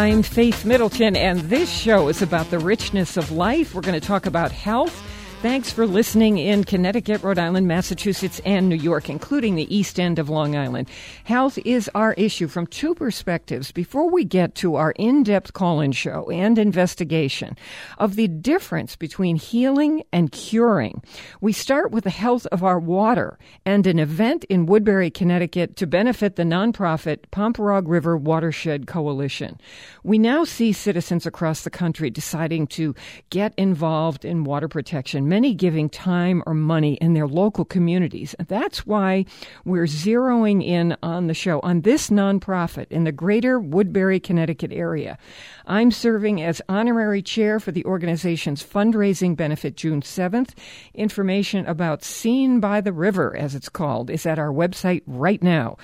I'm Faith Middleton, and this show is about the richness of life. We're going to talk about health. Thanks for listening in Connecticut, Rhode Island, Massachusetts, and New York, including the East End of Long Island. Health is our issue from two perspectives. Before we get to our in-depth call-in show and investigation of the difference between healing and curing, we start with the health of our water and an event in Woodbury, Connecticut to benefit the nonprofit Pomperaug River Watershed Coalition. We now see citizens across the country deciding to get involved in water protection, many giving time or money in their local communities. That's why we're zeroing in on the show on this nonprofit in the greater Woodbury, Connecticut area. I'm serving as honorary chair for the organization's fundraising benefit June 7th. Information about Seen by the River, as it's called, is at our website right now,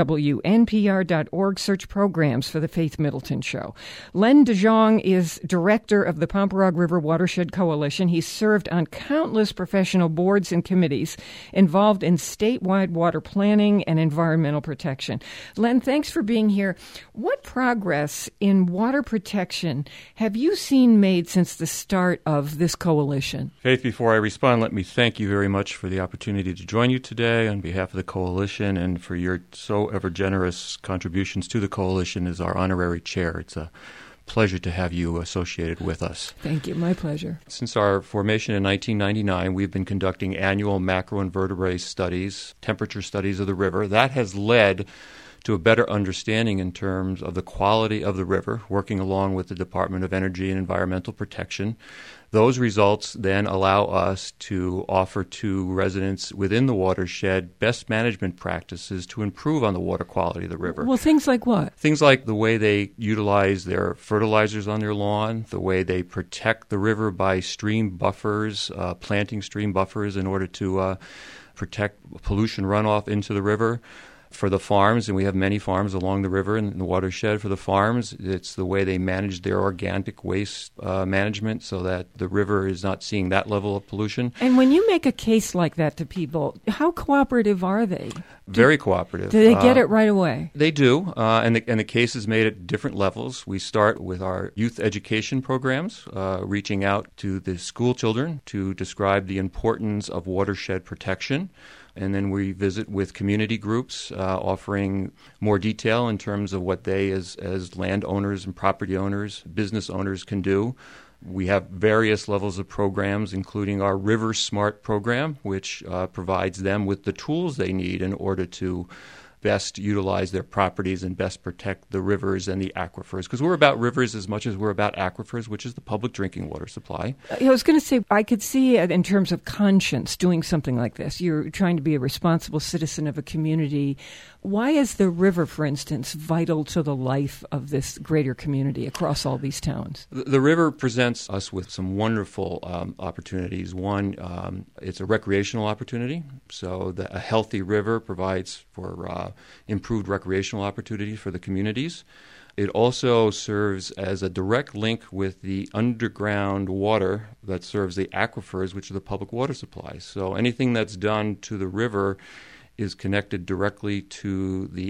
WNPR.org. Search programs for the Faith Middleton Show. Len DeJong is director of the Pomperaug River Watershed Coalition. He's served on countless professional boards and committees involved in statewide water planning and environmental protection. Len, thanks for being here. What progress in water protection have you seen made since the start of this coalition? Faith, before I respond, let me thank you very much for the opportunity to join you today on behalf of the coalition and for your so ever generous contributions to the coalition as our honorary chair. It's a pleasure to have you associated with us. Thank you. My pleasure. Since our formation in 1999, we've been conducting annual macroinvertebrate studies, temperature studies of the river. That has led to a better understanding in terms of the quality of the river, working along with the Department of Energy and Environmental Protection. Those results then allow us to offer to residents within the watershed best management practices to improve on the water quality of the river. Well, things like what? Things like the way they utilize their fertilizers on their lawn, the way they protect the river by stream buffers, planting stream buffers in order to protect pollution runoff into the river. For the farms, and we have many farms along the river and the watershed for the farms, it's the way they manage their organic waste management so that the river is not seeing that level of pollution. And when you make a case like that to people, how cooperative are they? Very cooperative. Do they get it right away? They do, and the case is made at different levels. We start with our youth education programs, reaching out to the school children to describe the importance of watershed protection. And then we visit with community groups, offering more detail in terms of what they, as landowners and property owners, business owners, can do. We have various levels of programs, including our River Smart program, which provides them with the tools they need in order to best utilize their properties and best protect the rivers and the aquifers. Because we're about rivers as much as we're about aquifers, which is the public drinking water supply. I was going to say, I could see it in terms of conscience doing something like this. You're trying to be a responsible citizen of a community. Why is the river, for instance, vital to the life of this greater community across all these towns? The river presents us with some wonderful opportunities. One, it's a recreational opportunity. So a healthy river provides for improved recreational opportunities for the communities. It also serves as a direct link with the underground water that serves the aquifers, which are the public water supplies. So anything that's done to the river is connected directly to the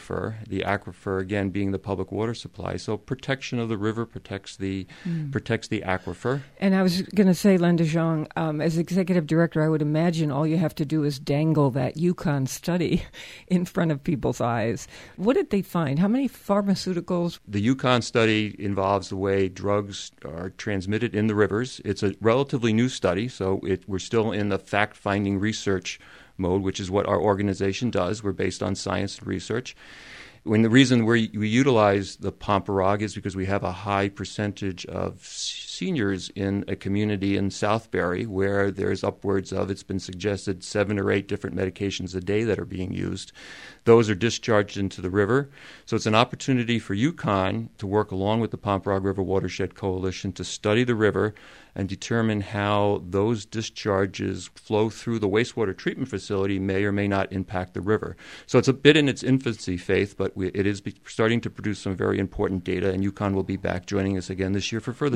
aquifer again being the public water supply. So protection of the river protects the aquifer. And I was going to say, Len DeJong, as executive director, I would imagine all you have to do is dangle that UConn study in front of people's eyes. What did they find? How many pharmaceuticals? The UConn study involves the way drugs are transmitted in the rivers. It's a relatively new study, so we're still in the fact-finding research mode, which is what our organization does. We're based on science and research. When the reason we utilize the Pomperaug is because we have a high percentage of seniors in a community in Southbury where there's upwards of, it's been suggested, 7 or 8 different medications a day that are being used. Those are discharged into the river. So it's an opportunity for UConn to work along with the Pomperaug River Watershed Coalition to study the river and determine how those discharges flow through the wastewater treatment facility may or may not impact the river. So it's a bit in its infancy, Faith, but it is starting to produce some very important data, and UConn will be back joining us again this year for further studies. What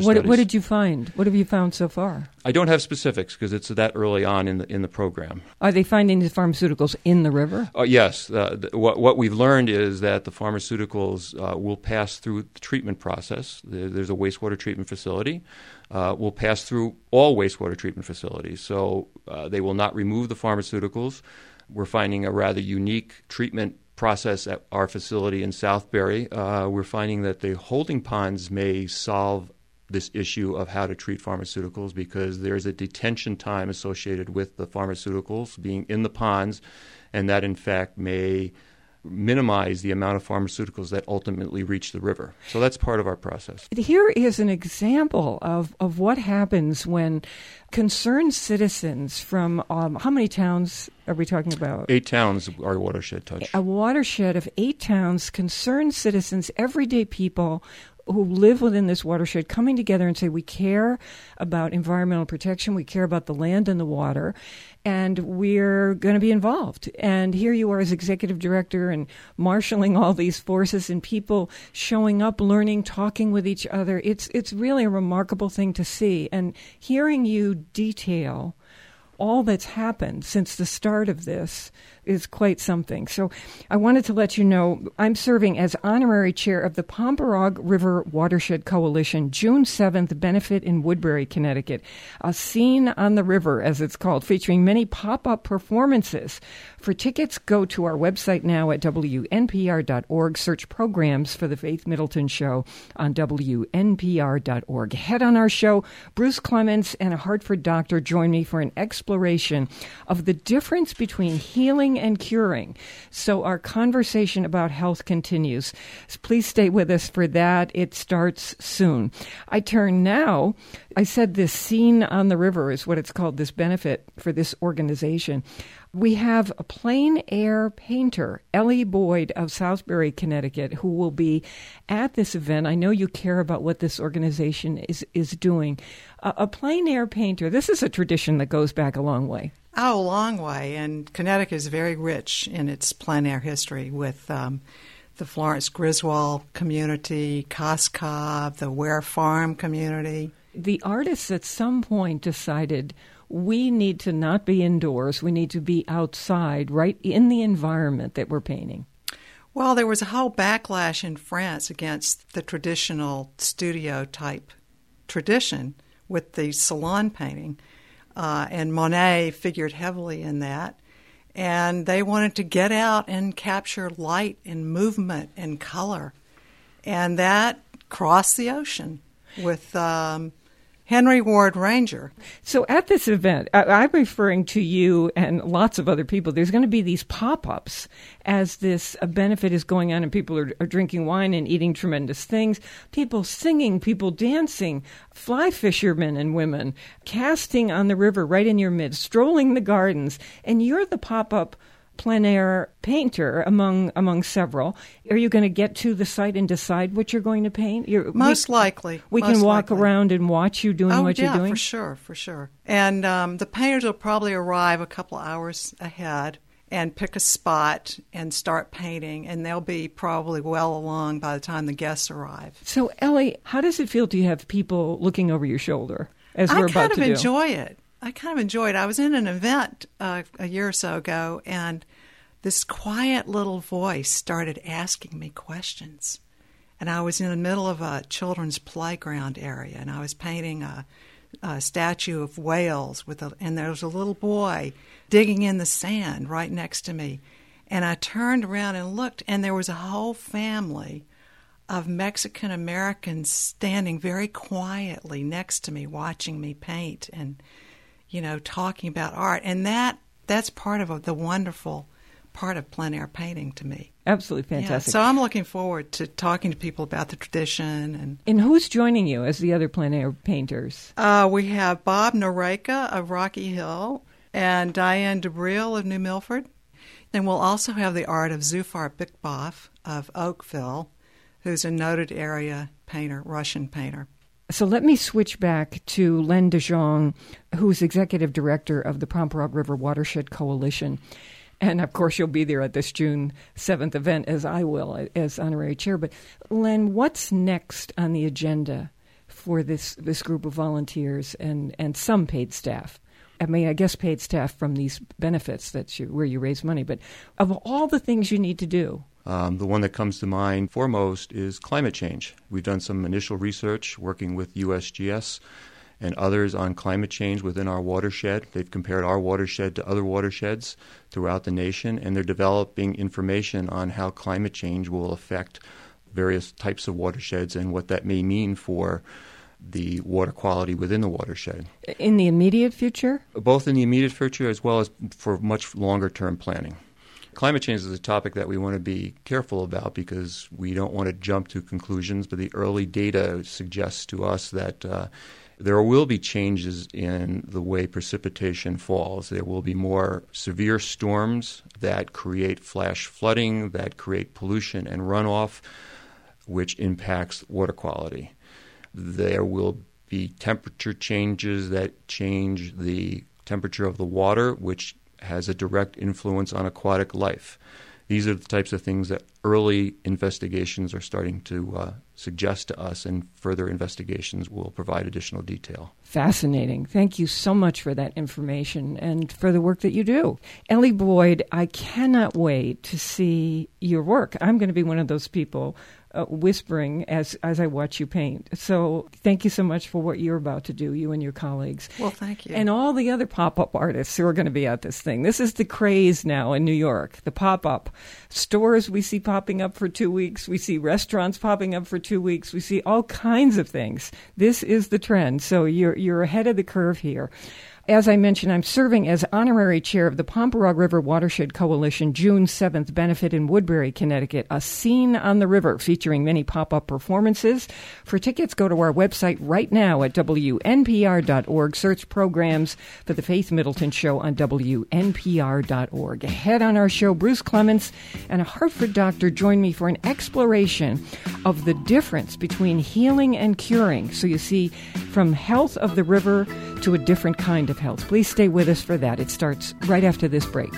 did you find? What have you found so far? I don't have specifics because it's that early on in the program. Are they finding these pharmaceuticals in the river? Yes. What we've learned is that the pharmaceuticals will pass through the treatment process. There's a wastewater treatment facility. Will pass through all wastewater treatment facilities. So they will not remove the pharmaceuticals. We're finding a rather unique treatment process at our facility in Southbury. We're finding that the holding ponds may solve this issue of how to treat pharmaceuticals because there's a detention time associated with the pharmaceuticals being in the ponds, and that in fact may minimize the amount of pharmaceuticals that ultimately reach the river. So that's part of our process. Here is an example of what happens when concerned citizens from how many towns are we talking about? 8 towns our watershed touch. A watershed of 8 towns, concerned citizens, everyday people who live within this watershed coming together and say, we care about environmental protection, we care about the land and the water, and we're going to be involved. And here you are as executive director and marshaling all these forces and people showing up, learning, talking with each other. It's really a remarkable thing to see. And hearing you detail all that's happened since the start of this is quite something. So I wanted to let you know I'm serving as honorary chair of the Pomperaug River Watershed Coalition June 7th benefit in Woodbury, Connecticut. A Scene on the River, as it's called, featuring many pop-up performances. For tickets, go to our website now at WNPR.org. Search programs for the Faith Middleton Show on WNPR.org. Head on our show, Bruce Clements and a Hartford doctor join me for an exploration of the difference between healing and curing. So our conversation about health continues. So please stay with us for that. It starts soon. I turn now. I said this Scene on the River is what it's called, this benefit for this organization. We have a plein air painter, Ellie Boyd of Southbury, Connecticut, who will be at this event. I know you care about what this organization is doing. A plein air painter, this is a tradition that goes back a long way. Oh, a long way. And Connecticut is very rich in its plein air history with the Florence Griswold community, Coscob, the Ware Farm community. The artists at some point decided we need to not be indoors. We need to be outside, right in the environment that we're painting. Well, there was a whole backlash in France against the traditional studio-type tradition with the salon painting. And Monet figured heavily in that. And they wanted to get out and capture light and movement and color. And that crossed the ocean with Henry Ward Ranger. So at this event, I'm referring to you and lots of other people. There's going to be these pop-ups as this benefit is going on and people are drinking wine and eating tremendous things. People singing, people dancing, fly fishermen and women, casting on the river right in your midst, strolling the gardens. And you're the pop-up plein air painter among several. Are you going to get to the site and decide what you're going to paint? Most likely. We can walk around and watch you doing what you're doing? For sure. And the painters will probably arrive a couple hours ahead and pick a spot and start painting, and they'll be probably well along by the time the guests arrive. So, Ellie, how does it feel to have people looking over your shoulder as we're about to do? I kind of enjoy it. I was in an event a year or so ago, and this quiet little voice started asking me questions. And I was in the middle of a children's playground area, and I was painting a statue of whales, and there was a little boy digging in the sand right next to me. And I turned around and looked, and there was a whole family of Mexican Americans standing very quietly next to me, watching me paint and talking about art. And that's part of the wonderful part of plein air painting to me. Absolutely fantastic. Yeah, so I'm looking forward to talking to people about the tradition. And who's joining you as the other plein air painters? We have Bob Noreka of Rocky Hill and Diane DeBril of New Milford. And we'll also have the art of Zufar Bikbov of Oakville, who's a noted area painter, Russian painter. So let me switch back to Len DeJong, who's executive director of the Pomperaug River Watershed Coalition. And, of course, you'll be there at this June 7th event, as I will, as honorary chair. But, Len, what's next on the agenda for this group of volunteers and some paid staff? I mean, I guess paid staff from these benefits where you raise money. But of all the things you need to do, the one that comes to mind foremost is climate change. We've done some initial research working with USGS and others on climate change within our watershed. They've compared our watershed to other watersheds throughout the nation, and they're developing information on how climate change will affect various types of watersheds and what that may mean for the water quality within the watershed. In the immediate future? Both in the immediate future as well as for much longer-term planning. Climate change is a topic that we want to be careful about because we don't want to jump to conclusions, but the early data suggests to us that there will be changes in the way precipitation falls. There will be more severe storms that create flash flooding, that create pollution and runoff, which impacts water quality. There will be temperature changes that change the temperature of the water, which has a direct influence on aquatic life. These are the types of things that early investigations are starting to suggest to us, and further investigations will provide additional detail. Fascinating. Thank you so much for that information and for the work that you do. Ellie Boyd, I cannot wait to see your work. I'm going to be one of those people whispering as I watch you paint. So thank you so much for what you're about to do, you and your colleagues. Well, thank you. And all the other pop-up artists who are going to be at this thing. This is the craze now in New York, the pop-up. Stores we see popping up for 2 weeks. We see restaurants popping up for 2 weeks. We see all kinds of things. This is the trend. So you're ahead of the curve here. As I mentioned, I'm serving as honorary chair of the Pomperaug River Watershed Coalition June 7th benefit in Woodbury, Connecticut, A Scene on the River, featuring many pop-up performances. For tickets, go to our website right now at WNPR.org. Search programs for the Faith Middleton Show on WNPR.org. Ahead on our show, Bruce Clements and a Hartford doctor join me for an exploration of the difference between healing and curing. So you see, from health of the river to a different kind of health. Please stay with us for that. It starts right after this break.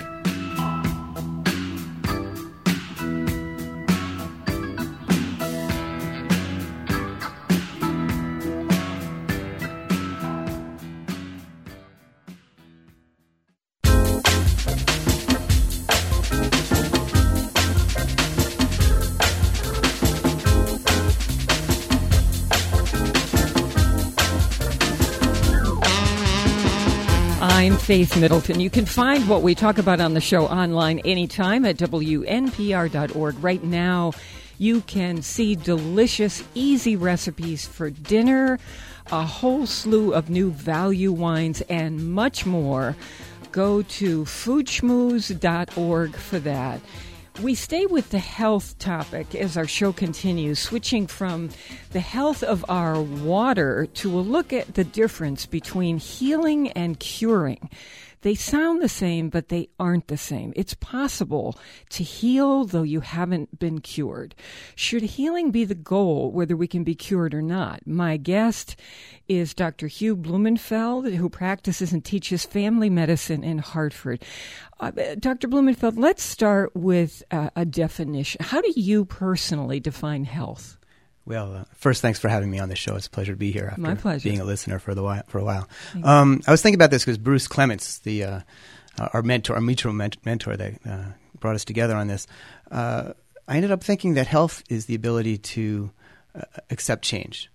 I'm Faith Middleton. You can find what we talk about on the show online anytime at WNPR.org. Right now, you can see delicious, easy recipes for dinner, a whole slew of new value wines, and much more. Go to foodschmooze.org for that. We stay with the health topic as our show continues, switching from the health of our water to a look at the difference between healing and curing. They sound the same, but they aren't the same. It's possible to heal, though you haven't been cured. Should healing be the goal, whether we can be cured or not? My guest is Dr. Hugh Blumenfeld, who practices and teaches family medicine in Hartford. Dr. Blumenfeld, let's start with a definition. How do you personally define health? Well, first, thanks for having me on the show. It's a pleasure to be here after My pleasure. Being a listener for a while. I was thinking about this because Bruce Clements, our mutual mentor that brought us together on this, I ended up thinking that health is the ability to accept change.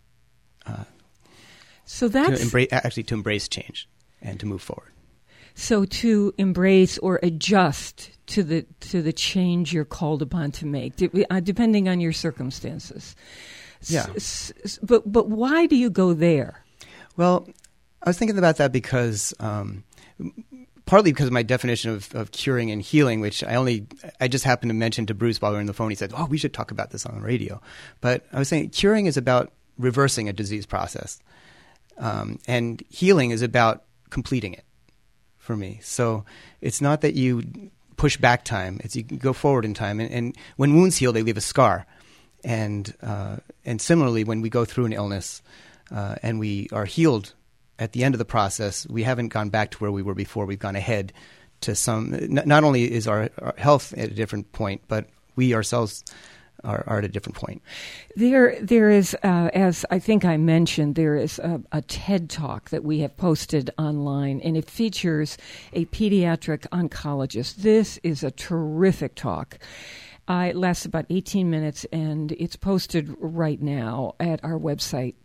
So that's to embrace change and to move forward. So to embrace or adjust to the change you're called upon to make, depending on your circumstances. Yeah. But why do you go there? Well, I was thinking about that because partly because of my definition of curing and healing, which I just happened to mention to Bruce while we were on the phone. He said, "Oh, we should talk about this on the radio." But I was saying curing is about reversing a disease process, and healing is about completing it. For me, so it's not that you push back time; it's you can go forward in time. And when wounds heal, they leave a scar. And similarly, when we go through an illness and we are healed at the end of the process, we haven't gone back to where we were before. We've gone ahead to some. Not only is our health at a different point, but we ourselves are at a different point. There is, as I think I mentioned, there is a TED Talk that we have posted online, and it features a pediatric oncologist. This is a terrific talk. It lasts about 18 minutes, and it's posted right now at our website,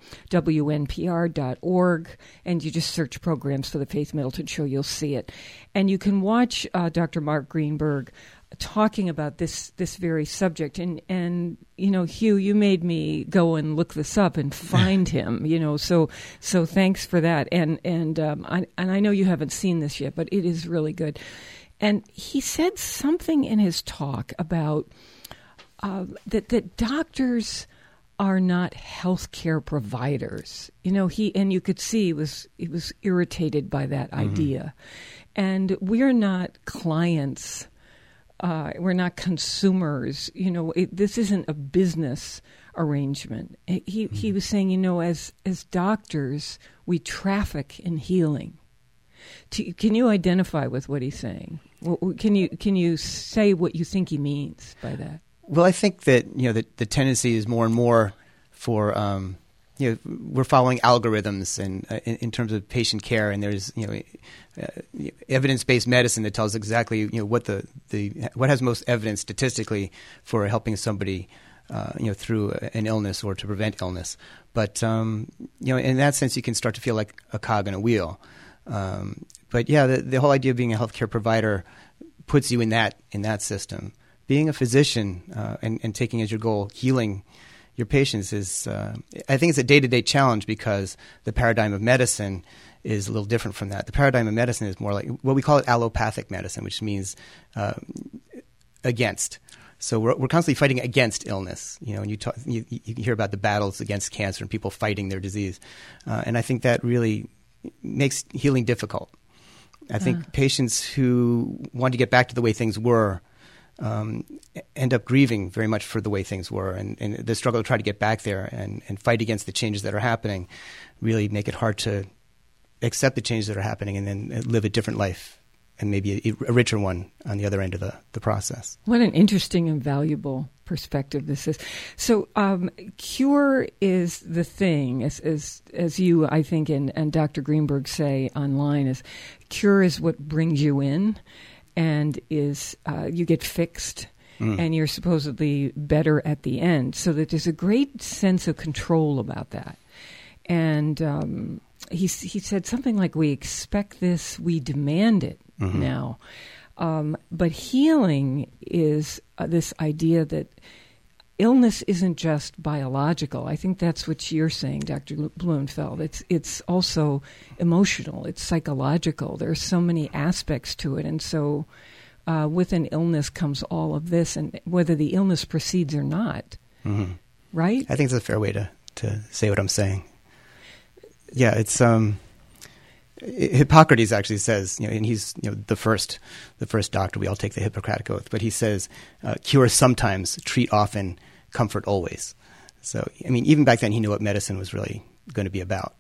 wnpr.org, and you just search Programs for the Faith Middleton Show, you'll see it. And you can watch Dr. Mark Greenberg talking about this very subject. And you know, Hugh, you made me go and look this up and find him, you know, so thanks for that. And I know you haven't seen this yet, but it is really good. And he said something in his talk about that doctors are not healthcare providers. You know, you could see he was irritated by that idea. And we're not clients. We're not consumers. You know, this isn't a business arrangement. He was saying, you know, as doctors, we traffic in healing. Can you identify with what he's saying? Can you say what you think he means by that? Well, I think that, you know, the tendency is more and more for you know, we're following algorithms and in terms of patient care, and there's, you know, evidence-based medicine that tells exactly, you know, what what has most evidence statistically for helping somebody you know, through an illness or to prevent illness. But you know, in that sense, you can start to feel like a cog in a wheel. But yeah, the whole idea of being a healthcare provider puts you in that system. Being a physician and taking as your goal healing your patients is, I think it's a day-to-day challenge because the paradigm of medicine is a little different from that. The paradigm of medicine is more like what we call it allopathic medicine, which means against. So we're constantly fighting against illness, you know, and you hear about the battles against cancer and people fighting their disease, and I think that really makes healing difficult. I think patients who want to get back to the way things were end up grieving very much for the way things were, and the struggle to try to get back there and fight against the changes that are happening really make it hard to accept the changes that are happening and then live a different life and maybe a richer one on the other end of the process. What an interesting and valuable perspective this is. So cure is the thing, as you, I think, and Dr. Greenberg say online, is cure is what brings you in and is you get fixed and you're supposedly better at the end. So that there's a great sense of control about that. And he said something like, we expect this, we demand it now. But healing is this idea that illness isn't just biological. I think that's what you're saying, Dr. Blumenfeld. It's also emotional. It's psychological. There are so many aspects to it. And so with an illness comes all of this, and whether the illness proceeds or not, right? I think it's a fair way to say what I'm saying. Yeah, it's Hippocrates actually says, you know, and he's, you know, the first doctor. We all take the Hippocratic Oath, but he says, "Cure sometimes, treat often, comfort always." So, I mean, even back then, he knew what medicine was really going to be about.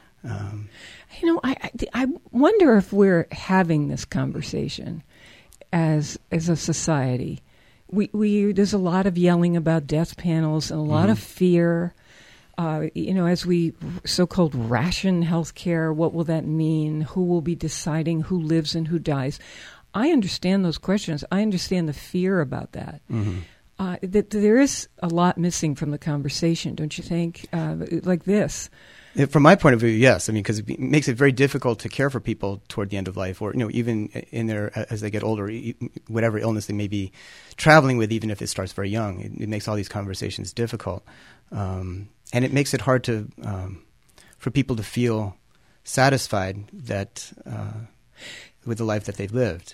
You know, I wonder if we're having this conversation as a society. We there's a lot of yelling about death panels and a lot of fear. You know, as we so-called ration healthcare, what will that mean? Who will be deciding who lives and who dies? I understand those questions. I understand the fear about that. That there is a lot missing from the conversation, don't you think? Like this. From my point of view, yes. I mean, because it makes it very difficult to care for people toward the end of life, or, you know, even in their as they get older, whatever illness they may be traveling with, even if it starts very young, it makes all these conversations difficult. And it makes it hard to for people to feel satisfied that with the life that they've lived.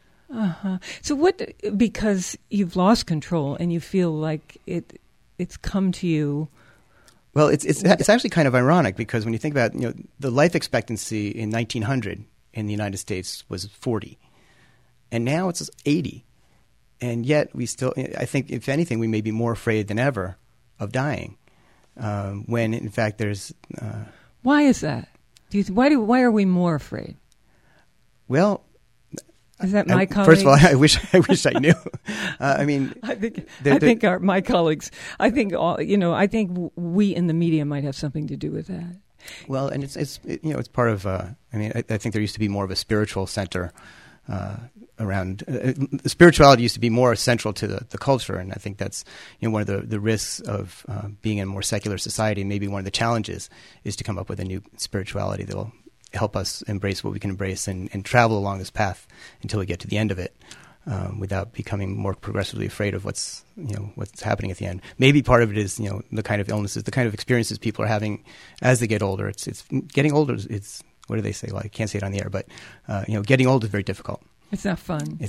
So because you've lost control and you feel like it's come to you. Well, it's actually kind of ironic because when you think about, you know, the life expectancy in 1900 in the United States was 40, and now it's 80, and yet we still, I think, if anything, we may be more afraid than ever of dying. When in fact there's why is that? Why are we more afraid? Well, Is that my colleagues? First of all, I wish I knew. I think my colleagues. I think we in the media might have something to do with that. Well, and it's part of. I think there used to be more of a spiritual center around. Spirituality used to be more central to the culture, and I think that's one of the risks of being in a more secular society. Maybe one of the challenges is to come up with a new spirituality that will help us embrace what we can embrace and travel along this path until we get to the end of it, without becoming more progressively afraid of what's happening at the end. Maybe part of it is the kind of illnesses, the kind of experiences people are having as they get older. It's getting older. It's what do they say? Well, I can't say it on the air, but getting old is very difficult. It's not fun.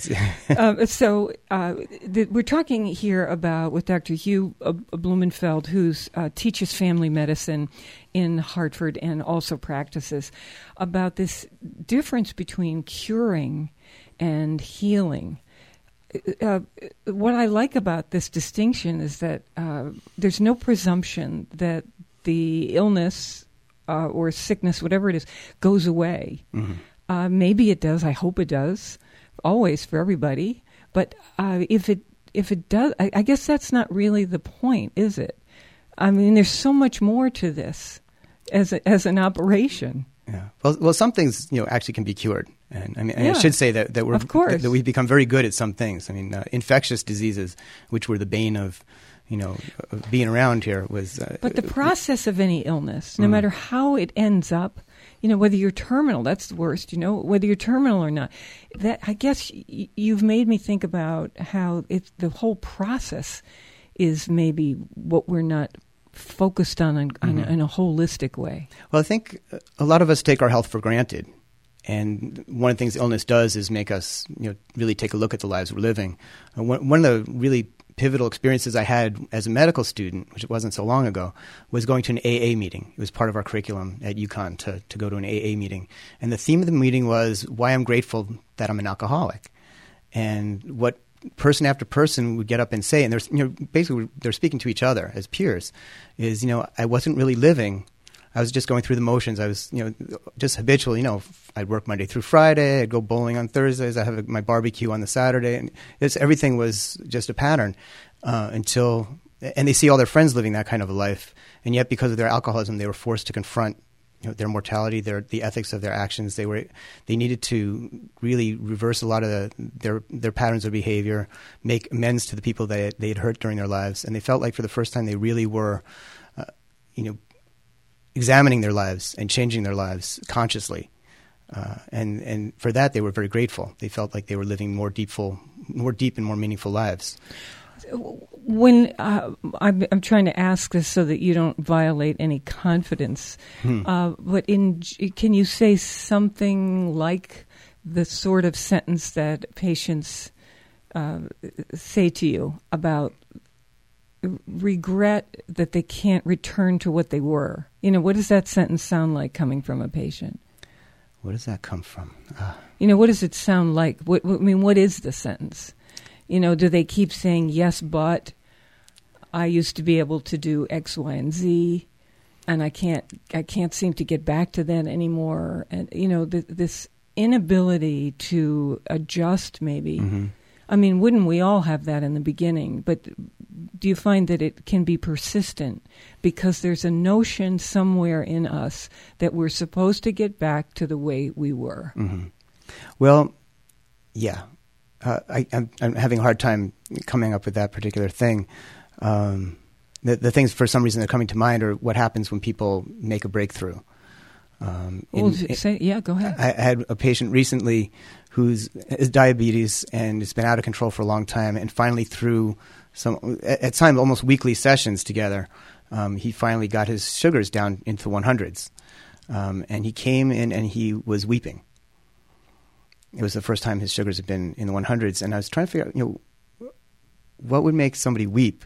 We're talking here with Dr. Hugh Blumenfeld, who teaches family medicine in Hartford and also practices, about this difference between curing and healing. What I like about this distinction is that there's no presumption that the illness or sickness, whatever it is, goes away. Mm-hmm. Maybe it does. I hope it does. Always for everybody, but if it does, I guess that's not really the point, is it? I mean, there's so much more to this as an operation. Yeah. Well, some things actually can be cured, and I should say that we're of course that we've become very good at some things. I mean, infectious diseases, which were the bane of of being around here, was. But the process of any illness, no matter how it ends up. Whether you're terminal, that's the worst, whether you're terminal or not. That, I guess you've made me think about how the whole process is maybe what we're not focused on in a holistic way. Well, I think a lot of us take our health for granted. And one of the things illness does is make us really take a look at the lives we're living. One of the really pivotal experiences I had as a medical student, which it wasn't so long ago, was going to an AA meeting. It was part of our curriculum at UConn to go to an AA meeting. And the theme of the meeting was why I'm grateful that I'm an alcoholic. And what person after person would get up and say, and there's basically they're speaking to each other as peers, is I wasn't really living. I was just going through the motions. I was, just habitual. I'd work Monday through Friday. I'd go bowling on Thursdays. I have my barbecue on the Saturday, and everything was just a pattern and they see all their friends living that kind of a life, and yet because of their alcoholism, they were forced to confront their mortality, the ethics of their actions. They needed to really reverse a lot of their patterns of behavior, make amends to the people they had hurt during their lives, and they felt like for the first time they really were, examining their lives and changing their lives consciously, and for that they were very grateful. They felt like they were living more deep and more meaningful lives. When I'm trying to ask this so that you don't violate any confidence, but can you say something like the sort of sentence that patients say to you about regret that they can't return to what they were? What does that sentence sound like coming from a patient? Where does that come from? What does it sound like? What is the sentence? Do they keep saying, yes, but I used to be able to do X, Y, and Z, and I can't seem to get back to that anymore. And, this inability to adjust maybe. Mm-hmm. I mean, wouldn't we all have that in the beginning? But do you find that it can be persistent because there's a notion somewhere in us that we're supposed to get back to the way we were? Mm-hmm. Well, yeah. I'm having a hard time coming up with that particular thing. The things, for some reason, that are coming to mind are what happens when people make a breakthrough. Go ahead. I had a patient recently who's diabetes and it's been out of control for a long time, and finally through at times almost weekly sessions together, he finally got his sugars down into the 100s, and he came in and he was weeping. It was the first time his sugars had been in the 100s, and I was trying to figure out, what would make somebody weep.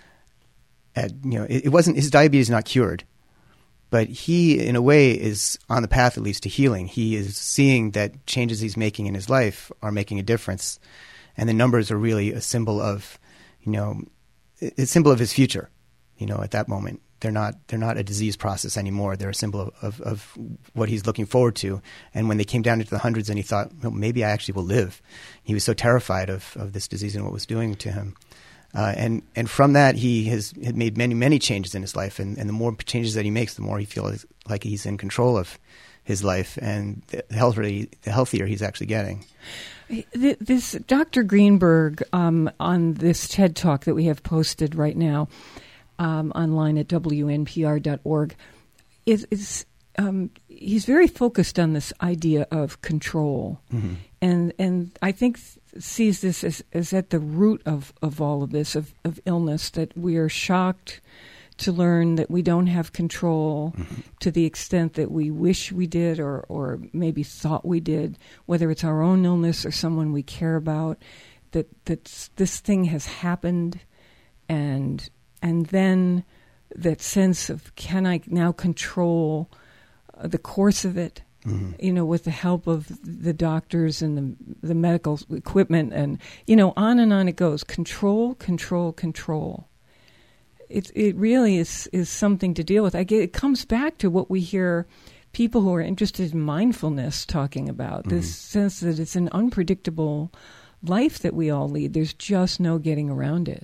It wasn't, his diabetes is not cured, but he, in a way, is on the path at least to healing. He is seeing that changes he's making in his life are making a difference, and the numbers are really a symbol of, a symbol of his future. At that moment, They're not a disease process anymore. They're a symbol of what he's looking forward to. And when they came down into the hundreds and he thought, well, maybe I actually will live, he was so terrified of this disease and what it was doing to him. And from that, he had made many, many changes in his life. And the more changes that he makes, the more he feels like he's in control of his life, and the healthier he's actually getting. This Dr. Greenberg on this TED Talk that we have posted right now online at WNPR.org is he's very focused on this idea of control, mm-hmm. and I think sees this as at the root of all of this of illness, that we are shocked to learn that we don't have control mm-hmm. to the extent that we wish we did or maybe thought we did, whether it's our own illness or someone we care about, that this thing has happened, and then that sense of, can I now control the course of it, mm-hmm. With the help of the doctors and the medical equipment, and, on and on it goes. Control, control, control. It really is something to deal with. It comes back to what we hear people who are interested in mindfulness talking about, mm-hmm. this sense that it's an unpredictable life that we all lead. There's just no getting around it.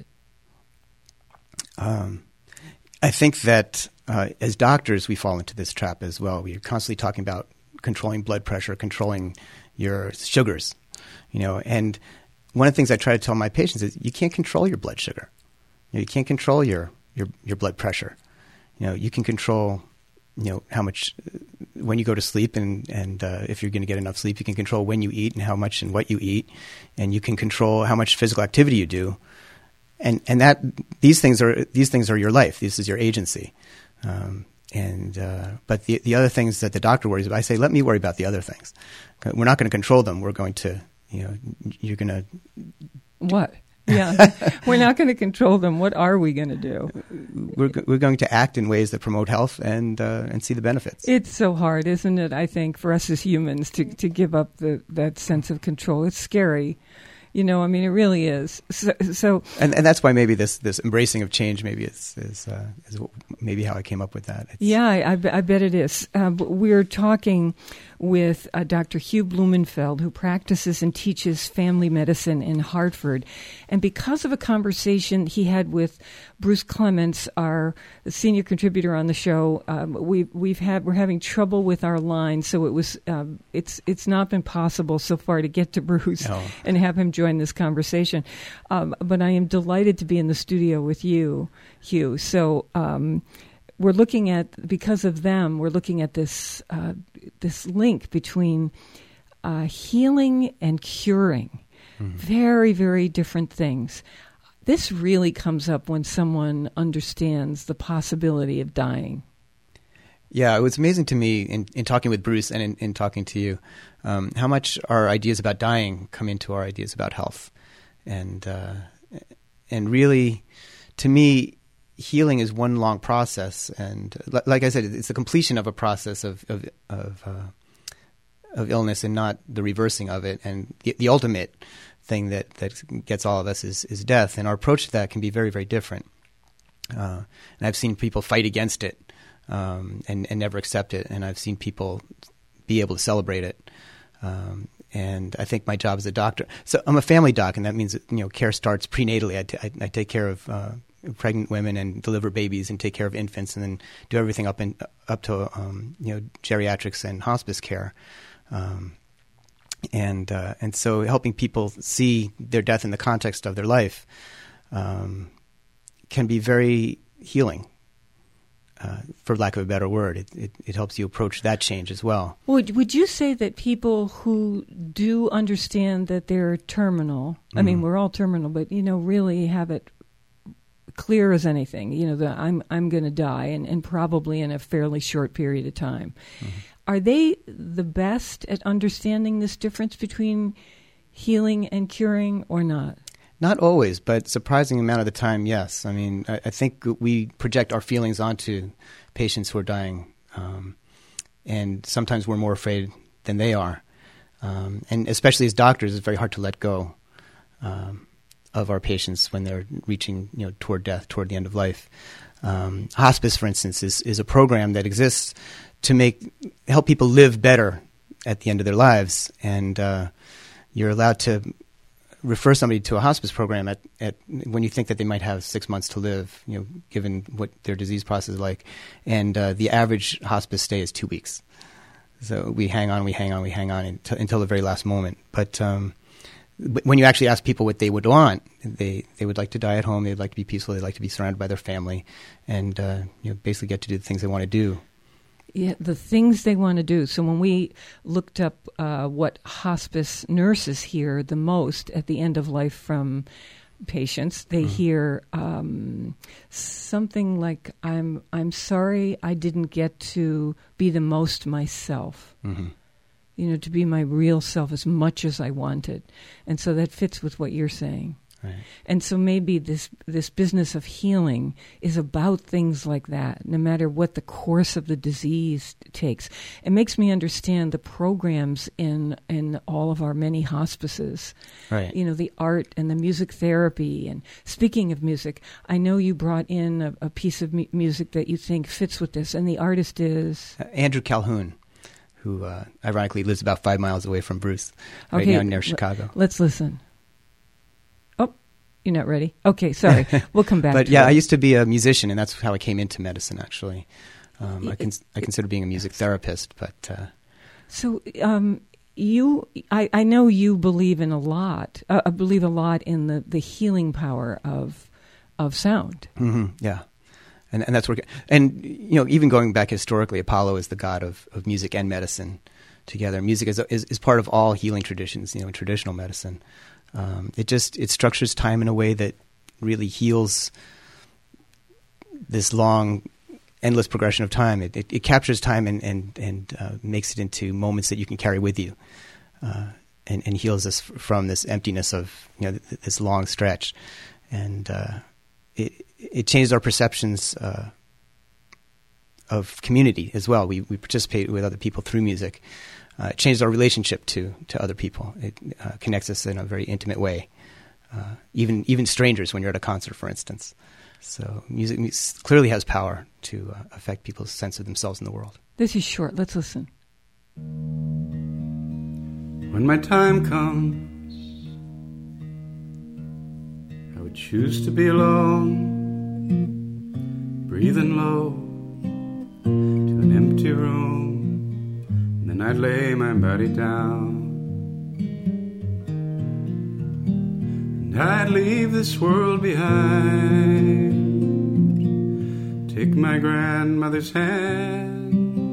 I think that as doctors, we fall into this trap as well. We're constantly talking about controlling blood pressure, controlling your sugars, and one of the things I try to tell my patients is you can't control your blood sugar. You can't control your blood pressure. You can control, how much when you go to sleep, and if you're going to get enough sleep, you can control when you eat and how much and what you eat, and you can control how much physical activity you do, and that these things are your life. This is your agency. But the other things that the doctor worries about, I say, let me worry about the other things. We're not going to control them. We're going to, you're going to what? Yeah, we're not going to control them. What are we going to do? We're going to act in ways that promote health and see the benefits. It's so hard, isn't it? I think for us as humans to give up that sense of control. It's scary. It really is. So and that's why maybe this embracing of change maybe is maybe how I came up with that. I bet it is. We're talking with Dr. Hugh Blumenfeld, who practices and teaches family medicine in Hartford. And because of a conversation he had with Bruce Clements, our senior contributor on the show, we're having trouble with our line. So it was it's not been possible so far to get to Bruce and have him join this conversation. But I am delighted to be in the studio with you, Hugh. So we're looking at, because of them, we're looking at this link between healing and curing. Mm-hmm. Very, very different things. This really comes up when someone understands the possibility of dying. Yeah, it was amazing to me in talking with Bruce and in talking to you, how much our ideas about dying come into our ideas about health. And really, to me, healing is one long process, and like I said, it's the completion of a process of illness, and not the reversing of it. And the ultimate thing that gets all of us is death. And our approach to that can be very, very different. And I've seen people fight against it and never accept it, and I've seen people be able to celebrate it. And I think my job as a doctor. So I'm a family doc, and that means that, care starts prenatally. I take care of pregnant women and deliver babies and take care of infants, and then do everything up to geriatrics and hospice care, and so helping people see their death in the context of their life can be very healing. For lack of a better word, it helps you approach that change as well. Would you say that people who do understand that they're terminal, mm-hmm. I mean, we're all terminal, but really have it clear as anything, that I'm going to die, and probably in a fairly short period of time. Mm-hmm. Are they the best at understanding this difference between healing and curing, or not? Not always, but surprising amount of the time, yes. I mean, I think we project our feelings onto patients who are dying, and sometimes we're more afraid than they are. And especially as doctors, it's very hard to let go of our patients when they're reaching toward death, toward the end of life. Hospice, for instance, is a program that exists to help people live better at the end of their lives, and you're allowed to refer somebody to a hospice program at when you think that they might have 6 months to live, given what their disease process is like, and the average hospice stay is 2 weeks. So we hang on until the very last moment. But when you actually ask people what they would want, they would like to die at home. They'd like to be peaceful. They'd like to be surrounded by their family, and basically get to do the things they want to do. Yeah, the things they want to do. So when we looked up what hospice nurses hear the most at the end of life from patients, they hear something like, "I'm sorry I didn't get to be the most myself." Mm-hmm. To be my real self as much as I wanted. And so that fits with what you're saying. Right. And so maybe this business of healing is about things like that, no matter what the course of the disease takes. It makes me understand the programs in all of our many hospices. Right. The art and the music therapy. And speaking of music, I know you brought in a piece of music that you think fits with this, and the artist is? Andrew Calhoun, who ironically lives about 5 miles away from Bruce, right now near Chicago. Let's listen. You're not ready? Okay, sorry. We'll come back but to yeah, it. I used to be a musician, and that's how I came into medicine, actually. I consider being a music therapist, but... So I know you believe in a lot in the healing power of sound. Mm-hmm, yeah. And that's where... And, even going back historically, Apollo is the god of music and medicine together. Music is part of all healing traditions, in traditional medicine. It structures time in a way that really heals this long, endless progression of time. It captures time and makes it into moments that you can carry with you, and heals us from this emptiness of this long stretch. And it changes our perceptions of community as well. We participate with other people through music. It changes our relationship to other people. It connects us in a very intimate way, even strangers when you're at a concert, for instance. So music clearly has power to affect people's sense of themselves in the world. This is short. Let's listen. When my time comes, I would choose to be alone, breathing low to an empty room. Then I'd lay my body down, and I'd leave this world behind, take my grandmother's hand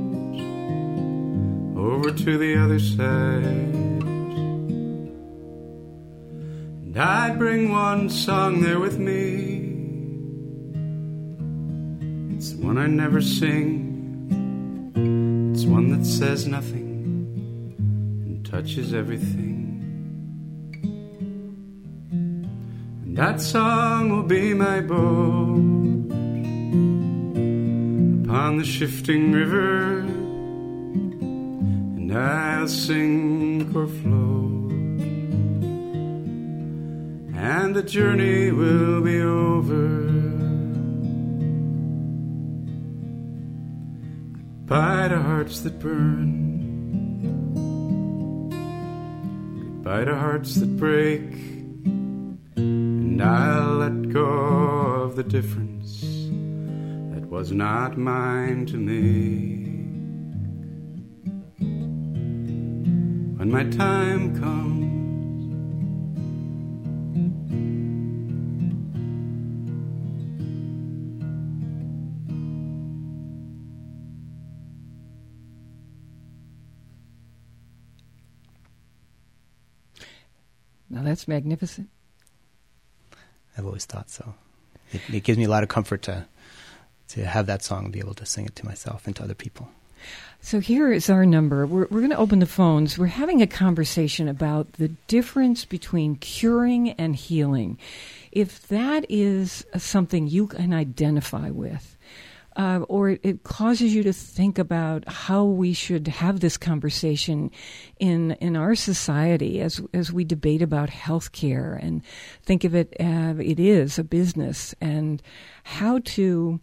over to the other side, and I'd bring one song there with me. It's one I never sing. It's one that says nothing and touches everything. And that song will be my boat upon the shifting river, and I'll sink or float, and the journey will be over. Goodbye to hearts that burn, goodbye to hearts that break, and I'll let go of the difference that was not mine to make. When my time comes, now that's magnificent. I've always thought so. It gives me a lot of comfort to have that song and be able to sing it to myself and to other people. So here is our number. We're going to open the phones. We're having a conversation about the difference between curing and healing. If that is something you can identify with, or it causes you to think about how we should have this conversation in our society as we debate about healthcare and think of it as it is a business, and how to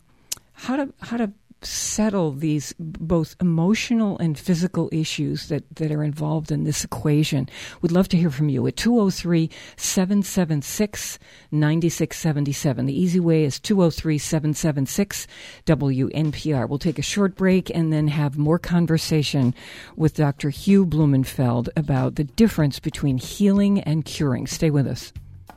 settle these both emotional and physical issues that are involved in this equation. We'd love to hear from you at 203-776-9677. The easy way is 203-776-WNPR. We'll take a short break and then have more conversation with Dr. Hugh Blumenfeld about the difference between healing and curing. Stay with us.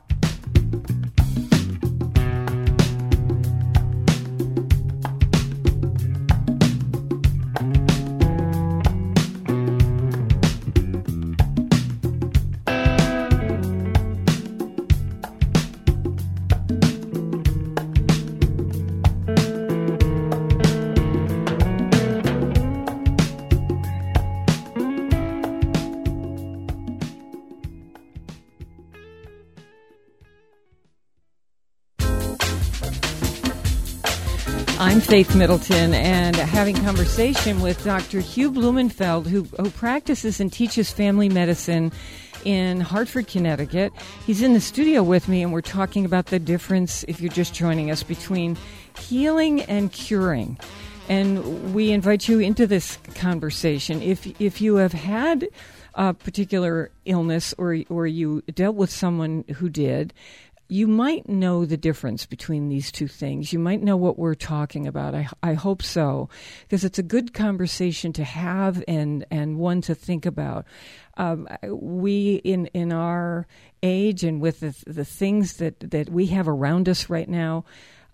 I'm Faith Middleton, and having conversation with Dr. Hugh Blumenfeld, who practices and teaches family medicine in Hartford, Connecticut. He's in the studio with me, and we're talking about the difference, if you're just joining us, between healing and curing. And we invite you into this conversation. If you have had a particular illness or you dealt with someone who did, you might know the difference between these two things. You might know what we're talking about. I hope so, because it's a good conversation to have and one to think about. We, in our age and with the things that we have around us right now,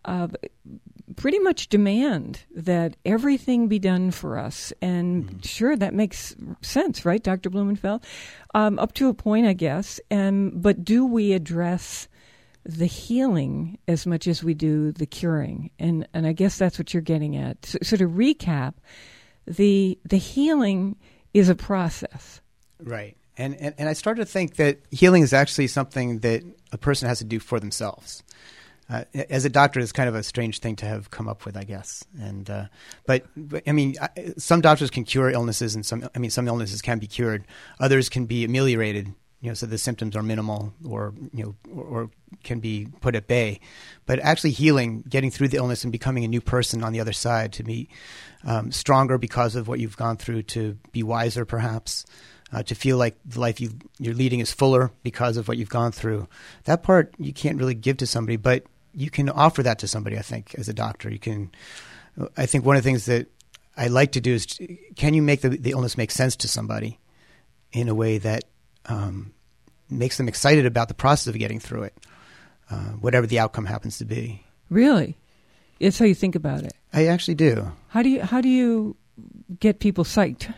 pretty much demand that everything be done for us. And sure, that makes sense, right, Dr. Blumenfeld? Up to a point, I guess. But do we address the healing as much as we do the curing? And I guess that's what you're getting at. So to recap, the healing is a process. Right. And I started to think that healing is actually something that a person has to do for themselves. As a doctor, it's kind of a strange thing to have come up with, I guess. And but I mean, some doctors can cure illnesses, and some illnesses can be cured. Others can be ameliorated, so the symptoms are minimal, or can be put at bay. But actually, healing, getting through the illness and becoming a new person on the other side, to be stronger because of what you've gone through, to be wiser, perhaps. To feel like the life you're leading is fuller because of what you've gone through. That part you can't really give to somebody, but you can offer that to somebody, I think, as a doctor. I think one of the things that I like to do is, can you make the illness make sense to somebody in a way that makes them excited about the process of getting through it, whatever the outcome happens to be. Really? It's how you think about it. I actually do. How do you get people psyched?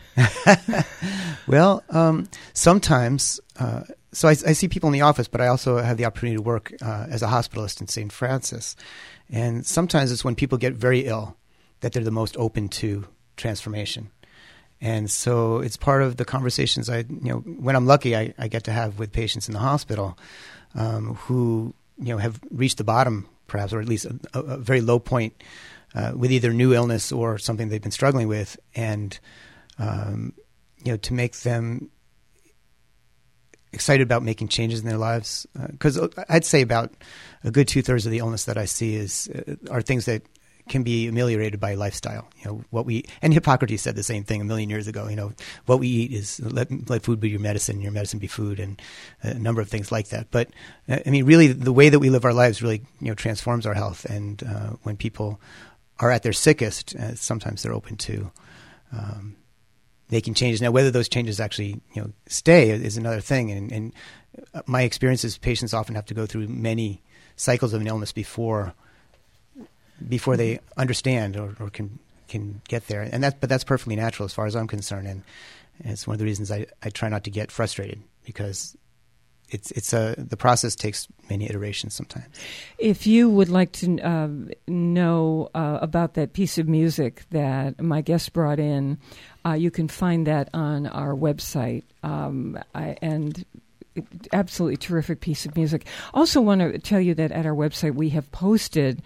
Well, sometimes, so I see people in the office, but I also have the opportunity to work as a hospitalist in St. Francis. And sometimes it's when people get very ill that they're the most open to transformation. And so it's part of the conversations when I'm lucky, I get to have with patients in the hospital who, have reached the bottom, perhaps, or at least a very low point with either new illness or something they've been struggling with, and to make them excited about making changes in their lives. Because I'd say about a good 2/3 of the illness that I see are things that can be ameliorated by lifestyle. What we, and Hippocrates said the same thing 1,000,000 years ago. What we eat is let food be your medicine be food, and a number of things like that. But really, the way that we live our lives really transforms our health. And when people are at their sickest, sometimes they're open to making changes. Now, whether those changes actually stay is another thing. And my experience is patients often have to go through many cycles of an illness before they understand or can get there. And that's perfectly natural as far as I'm concerned. And it's one of the reasons I try not to get frustrated, because the process takes many iterations sometimes. If you would like to know about that piece of music that my guest brought in, you can find that on our website. And absolutely terrific piece of music. Also want to tell you that at our website we have posted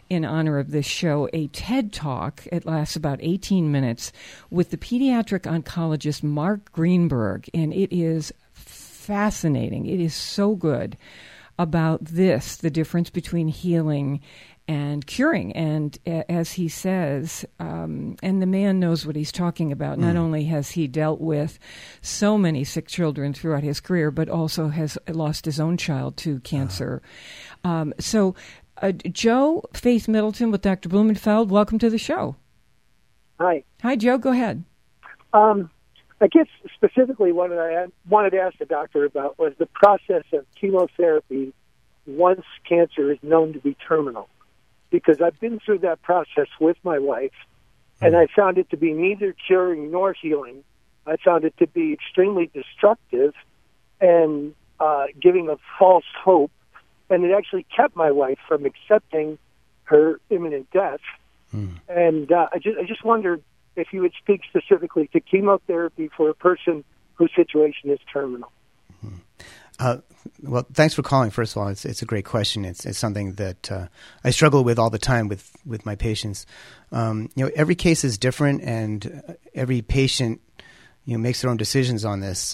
in honor of this show, a TED Talk. It lasts about 18 minutes with the pediatric oncologist Mark Greenberg, and it is fascinating. It is so good about this, the difference between healing and curing. And as he says, and the man knows what he's talking about. Not only has he dealt with so many sick children throughout his career, but also has lost his own child to cancer. So, Joe Faith Middleton with Dr. Blumenfeld, welcome to the show. Hi. Hi, Joe. Go ahead. I guess specifically what I wanted to ask the doctor about was the process of chemotherapy once cancer is known to be terminal. Because I've been through that process with my wife, and I found it to be neither curing nor healing. I found it to be extremely destructive and giving a false hope, and it actually kept my wife from accepting her imminent death. And I just wondered if you would speak specifically to chemotherapy for a person whose situation is terminal. Well, thanks for calling. First of all, it's a great question. It's something that I struggle with all the time with my patients. Every case is different, and every patient makes their own decisions on this.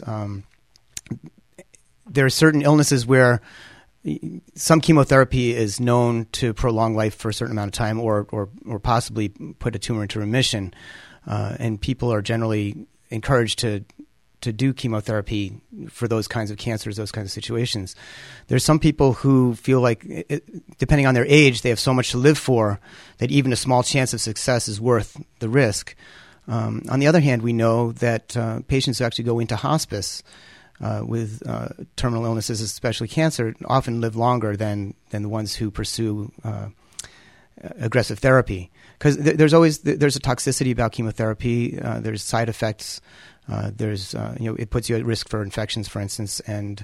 There are certain illnesses where some chemotherapy is known to prolong life for a certain amount of time, or possibly put a tumor into remission, and people are generally encouraged to do chemotherapy for those kinds of cancers, those kinds of situations. There's some people who feel like, depending on their age, they have so much to live for that even a small chance of success is worth the risk. On the other hand, we know that patients who actually go into hospice with terminal illnesses, especially cancer, often live longer than the ones who pursue aggressive therapy. Because there's a toxicity about chemotherapy. There's side effects. It puts you at risk for infections, for instance, and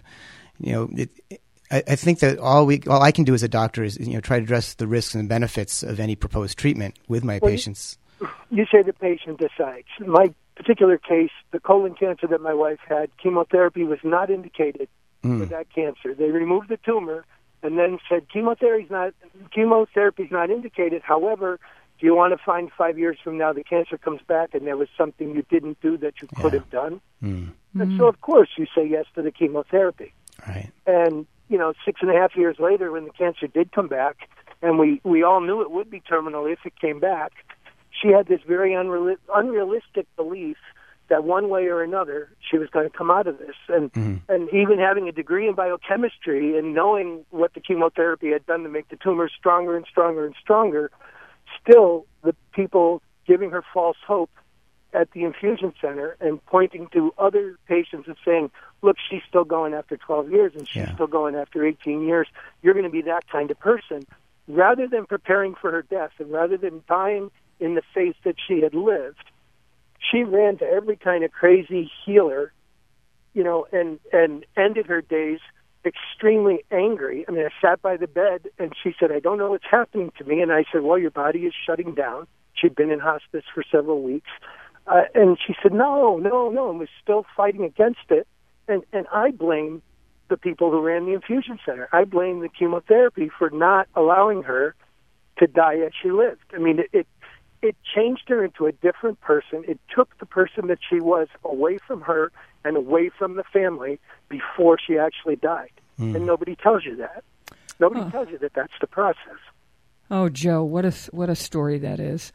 I think that all I can do as a doctor is try to address the risks and benefits of any proposed treatment with my patients. You say the patient decides. In my particular case, the colon cancer that my wife had, chemotherapy was not indicated for that cancer. They removed the tumor and then said chemotherapy is not indicated. However, do you want to find 5 years from now the cancer comes back and there was something you didn't do that you could have done? And so, of course, you say yes to the chemotherapy. Right. And, 6.5 years later, when the cancer did come back, and we all knew it would be terminal if it came back, she had this very unrealistic belief that one way or another she was going to come out of this. And even having a degree in biochemistry and knowing what the chemotherapy had done to make the tumor stronger and stronger and stronger, still the people giving her false hope at the infusion center and pointing to other patients and saying, look, she's still going after 12 years and she's still going after 18 years. You're going to be that kind of person. Rather than preparing for her death and rather than dying in the faith that she had lived, she ran to every kind of crazy healer, and ended her days extremely angry. I mean, I sat by the bed and she said, I don't know what's happening to me. And I said, well, your body is shutting down. She'd been in hospice for several weeks. And she said, no, and was still fighting against it. And I blame the people who ran the infusion center. I blame the chemotherapy for not allowing her to die as she lived. I mean, it changed her into a different person. It took the person that she was away from her and away from the family before she actually died. And nobody tells you that. Nobody tells you that that's the process. Oh, Joe, what a story that is.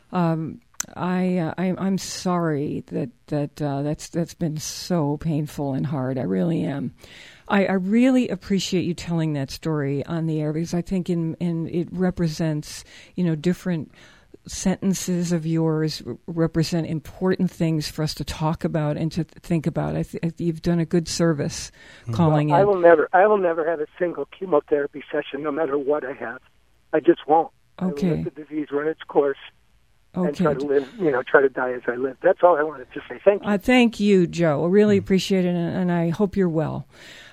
I'm sorry that's been so painful and hard. I really am. I really appreciate you telling that story on the air because I think it represents different sentences of yours represent important things for us to talk about and to think about. You've done a good service calling in. I will never have a single chemotherapy session, no matter what I have. I just won't. Okay. I will let the disease run its course and Okay. try to live, try to die as I live. That's all I wanted to say. Thank you. Thank you, Joe. I really appreciate it, and I hope you're well.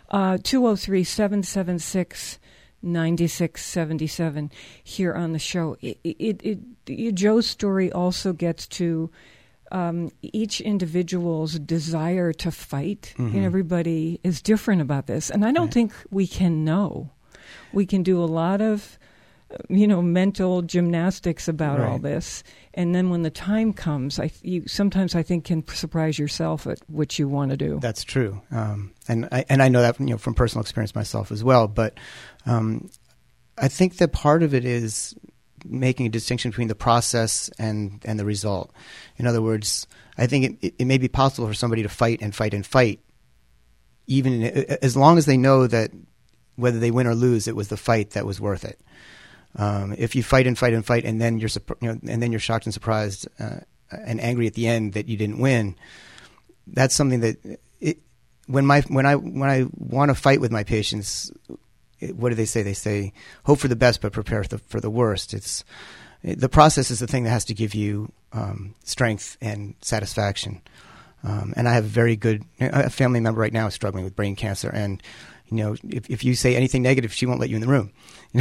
203-776-9677 here on the show. Joe's story also gets to each individual's desire to fight, and everybody is different about this. And I don't think we can know. We can do a lot of mental gymnastics about all this. And then when the time comes, sometimes I think can surprise yourself at what you want to do. That's true. And I know that from personal experience myself as well. But I think that part of it is making a distinction between the process and the result. In other words, I think it may be possible for somebody to fight and fight and fight, even as long as they know that whether they win or lose, it was the fight that was worth it. If you fight and fight and fight, and then you're shocked and surprised and angry at the end that you didn't win, that's something that when I want to fight with my patients, what do they say? They say, hope for the best, but prepare for the worst. The process is the thing that has to give you strength and satisfaction. And I have a family member right now is struggling with brain cancer, and if you say anything negative, she won't let you in the room.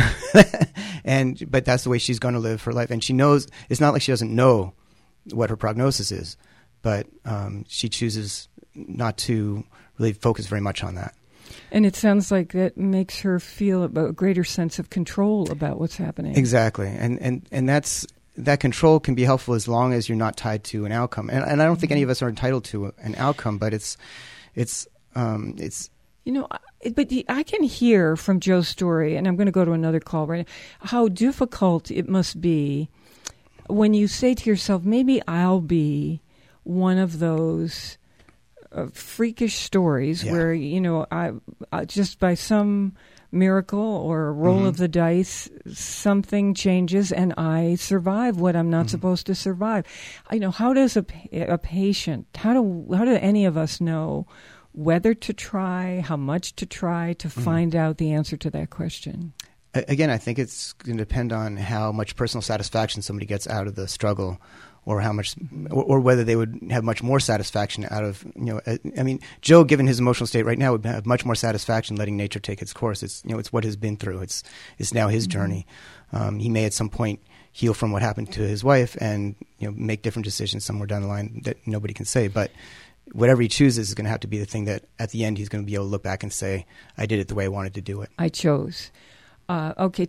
But that's the way she's going to live her life. And she knows, it's not like she doesn't know what her prognosis is, but she chooses not to really focus very much on that. And it sounds like that makes her feel a greater sense of control about what's happening. Exactly. And that control can be helpful as long as you're not tied to an outcome. And I don't think any of us are entitled to an outcome, but it's but I can hear from Joe's story, and I'm going to go to another call right now, how difficult it must be when you say to yourself, maybe I'll be one of those freakish stories where, I just by some miracle or a roll of the dice, something changes and I survive what I'm not supposed to survive. How does a patient, how do any of us know whether to try, how much to try to find out the answer to that question? Again, I think it's going to depend on how much personal satisfaction somebody gets out of the struggle, or how much, or whether they would have much more satisfaction out of, Joe, given his emotional state right now, would have much more satisfaction letting nature take its course. It's what he's been through. It's now his journey. He may at some point heal from what happened to his wife and make different decisions somewhere down the line that nobody can say, but whatever he chooses is going to have to be the thing that at the end he's going to be able to look back and say, I did it the way I wanted to do it. I chose. Okay,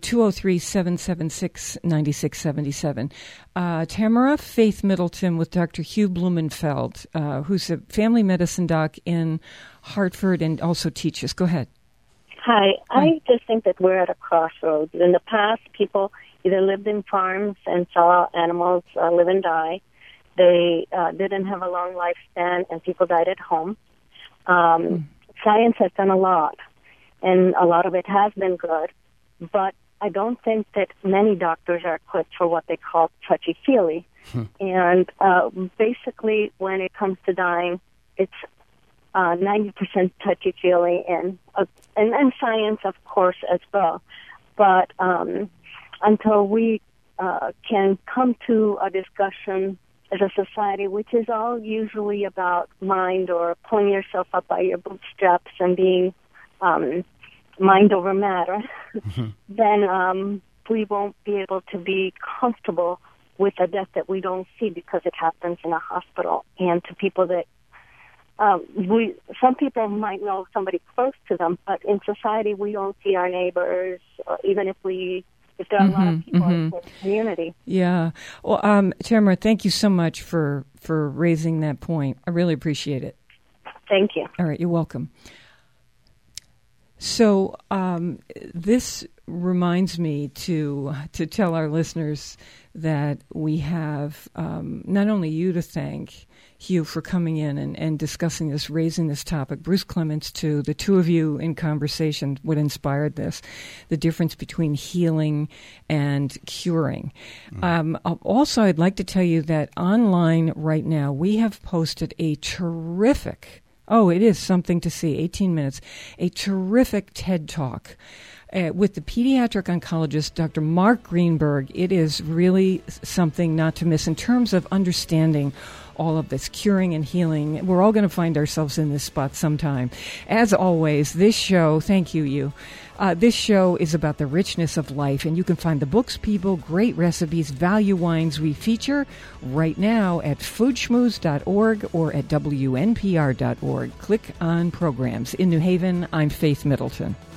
203-776-9677. Tamara Faith Middleton with Dr. Hugh Blumenfeld, who's a family medicine doc in Hartford and also teaches. Go ahead. Hi. I just think that we're at a crossroads. In the past, people either lived in farms and saw animals live and die. They didn't have a long lifespan, and people died at home. Science has done a lot, and a lot of it has been good. But I don't think that many doctors are equipped for what they call touchy-feely. And basically, when it comes to dying, it's 90% touchy-feely, and science, of course, as well. But until we can come to a discussion as a society, which is all usually about mind or pulling yourself up by your bootstraps and being mind over matter, then we won't be able to be comfortable with a death that we don't see because it happens in a hospital. And to people that some people might know somebody close to them, but in society we don't see our neighbors, even if there are a lot of people in the community. Yeah. Well, Tamara, thank you so much for raising that point. I really appreciate it. Thank you. All right, you're welcome. So this reminds me to tell our listeners that we have not only you to thank, Hugh, for coming in and discussing this, raising this topic, Bruce Clements too, the two of you in conversation, what inspired this, the difference between healing and curing. Also, I'd like to tell you that online right now we have posted a terrific, it is something to see, 18 minutes, a terrific TED Talk with the pediatric oncologist, Dr. Mark Greenberg. It is really something not to miss in terms of understanding all of this curing and healing. We're all going to find ourselves in this spot sometime. As always, this show, thank you, this show is about the richness of life, and you can find the books, people, great recipes, value wines we feature right now at foodschmooze.org or at WNPR.org. Click on programs. In New Haven, I'm Faith Middleton.